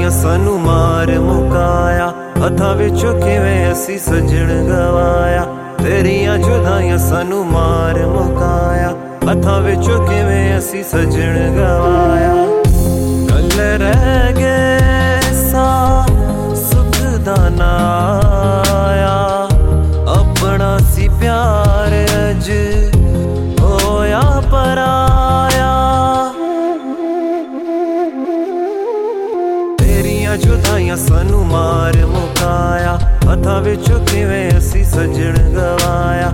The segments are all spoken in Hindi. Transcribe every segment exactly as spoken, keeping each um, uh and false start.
जुदाइयां सानू मार मुकाया, हत्थां विचों किवें असी सजण गवाया। तेरियां जुदाइयां सानू मार मुकाया, हत्थां विचों किवें असी सजण गवाया। कल रह गए सा सुख दा ना आया, अपना सी प्यार अज होया पराया। तेरियां जुदाइयां सानू मार मुकाया, हत्थां विचों किवें असी सजण गवाया।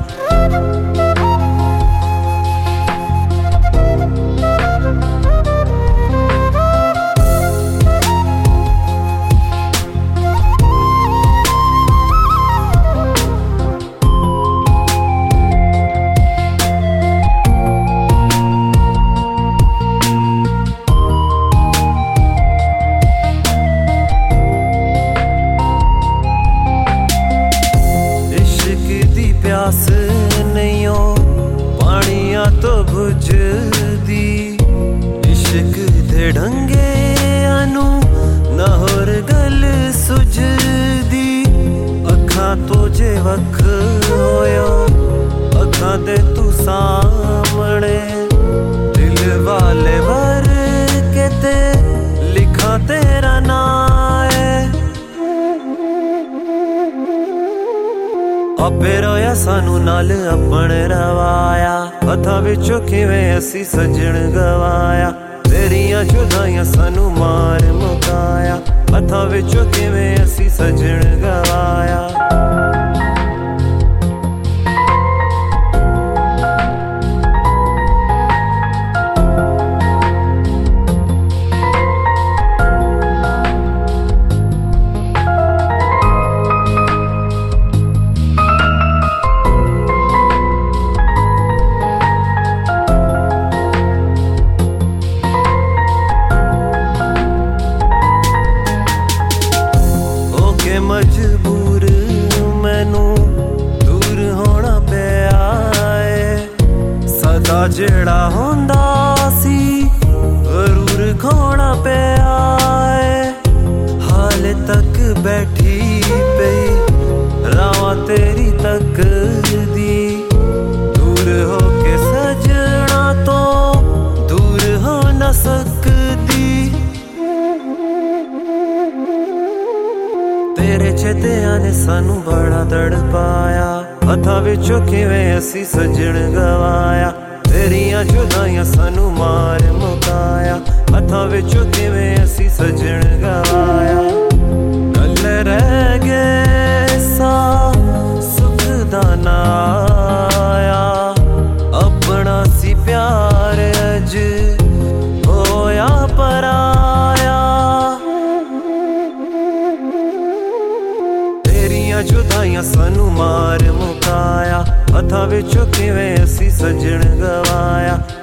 प्यास नहीं हो पानिया तो बुझदी, इश्क दे ढंगे अनु ना होर गल सुझदी। अखां तो जे वख होयो अखां दे तू सामने, दिल वाले भर के ते लिखा तेरा नाम है। आपे रोया सानू नाल अपन रवाया, हत्थां विचों किवें असी सजण गवाया। तेरियां जुदाइयां सानू मार मुकाया, हत्थां विचों किवें असी सजण गवाया। मजबूर मैनू दूर होना पिया है, सदा जेड़ा होंदा सी जरूर खोना पिया है। हाल तक बैठी पई रावां तेरी तक दी, दूर हो के सजना तो दूर हो न सकदी। तेरे चेतियां ने सानू बड़ा तड़पाया, हत्थां विचों किवें असी सजण गवाया। तेरियां जुदाइयां सानू मार मुकाया, हत्थां विचों किवें असी सजण गवाया। कल रह गए सा सुख दा ना आया, अपना सी प्यार अज होया पराया। जुदाइयां सानू मार मुकाया, हत्थां विचों किवें असी सजण गवाया।